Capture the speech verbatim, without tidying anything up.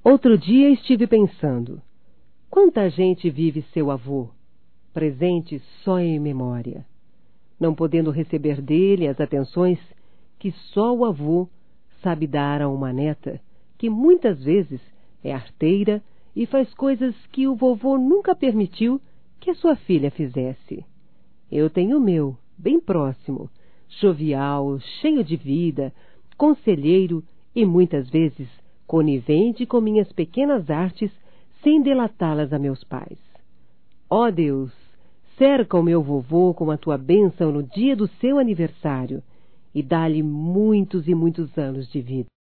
Outro dia estive pensando, quanta gente vive seu avô, presente só em memória, não podendo receber dele as atenções que só o avô sabe dar a uma neta, que muitas vezes é arteira e faz coisas que o vovô nunca permitiu que a sua filha fizesse. Eu tenho o meu, bem próximo, jovial, cheio de vida, conselheiro e muitas vezes conivente com minhas pequenas artes sem delatá-las a meus pais. Ó Deus, cerca o meu vovô com a tua bênção no dia do seu aniversário e dá-lhe muitos e muitos anos de vida.